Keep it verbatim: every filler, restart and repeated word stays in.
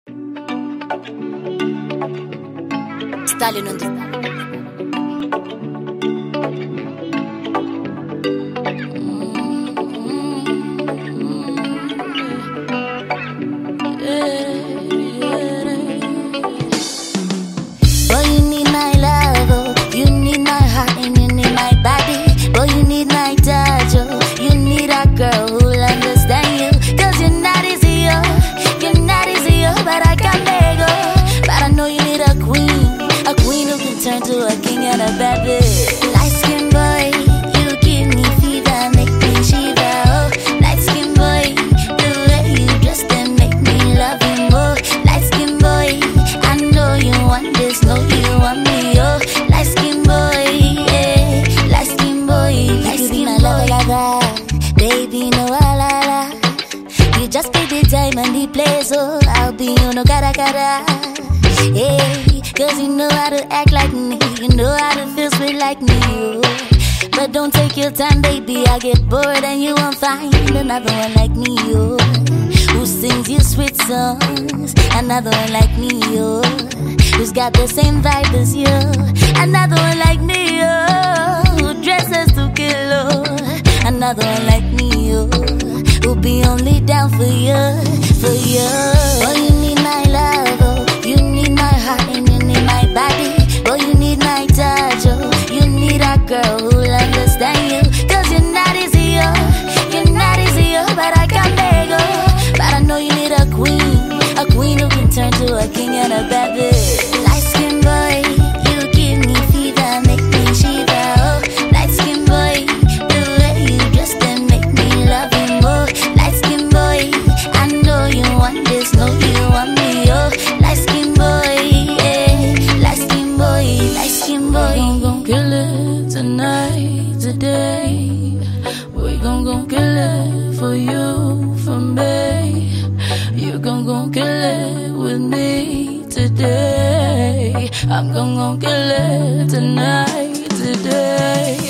Stallion on the Boy, you need my love, oh. You need my heart and you need my body. Boy, you need my touch, oh. You need a girl who'll understand you. Cause you're not easy, oh. You're not easy, oh. But I can beg, oh. But I know you need a queen. A queen who can turn to a king and a bad bitch. Light skin boy, you give me fever, make me shiver, oh. Light skin boy, the way you dress and make me love you more. Light skin boy, I know you want this, know you want me, oh. Light skin boy, yeah. Light skin boy, light skin boy, baby, no la la la. You just pick the time and the place, oh. I'll be on no cara cara, yeah. Cause you know how to act like me, you know how to feel sweet like me, oh. But don't take your time, baby, I get bored and you won't find another one like me, oh. Who sings you sweet songs, another one like me, oh. Who's got the same vibe as you, another one like me, oh. Who dresses to kill, oh. Another one like me, oh. Who'll be only down for you, for you. Oh, you need my love, oh. You need my heart and you need my body. Oh, you need my touch, oh. You need a girl who'll understand you. Cause you're not easy, oh. You're not easy, oh. But I can beg, oh. But I know you need a queen. A queen who can turn to a king and a bad bitch. Light skin boy, you give me fever, make me shiver, oh. Light skin boy, the way you dress and make me love you more. Light skin boy, I know you want this, know you want me, oh. Light skin boy, yeah. Light skin boy, light skin boy. We gon' gon' kill it tonight, today. We gon' gon' kill it for you, for me. You gon' gon' kill it with me today. I'm gon' gon' kill it tonight, today.